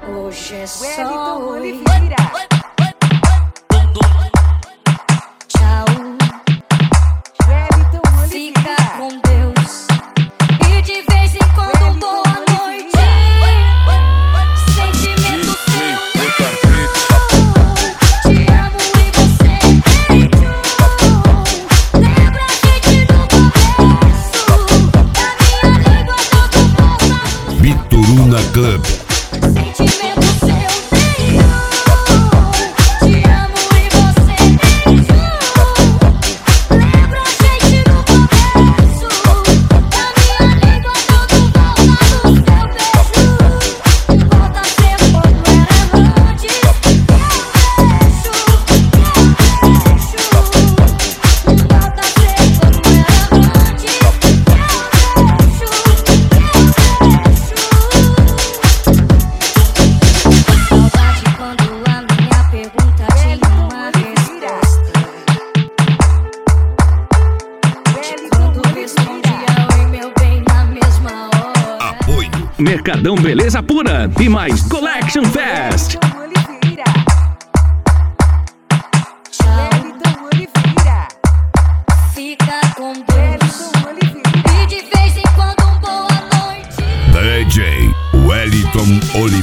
Hoje é só Wellington oi. Oliveira. Tchau, Wellington fica Oliveira. com Deus. E de vez em quando boa noite. Sentimento seu. Te amo e você mentiu. Lembra a gente no começo. Da minha língua todo volta. Bituruna Club. Sentimento seu nenhum. Te amo e você mentiu. Lembra a gente no começo. Da minha língua todo volta do seu beijo. Volta a ser como era antes. Eu deixo. Volta a ser como era antes. Eu deixo. Saudade quando a minha pergunta tinha uma resposta. Quando respondia oi meu bem na mesma hora. Apoio. Mercadão Beleza Pura e mais Collection Fest. Wellington Oliveira. Tchau, Wellington Oliveira. fica com Deus. Wellington Oliveira. E de vez em quando boa noite. DJ Wellington Oliveira.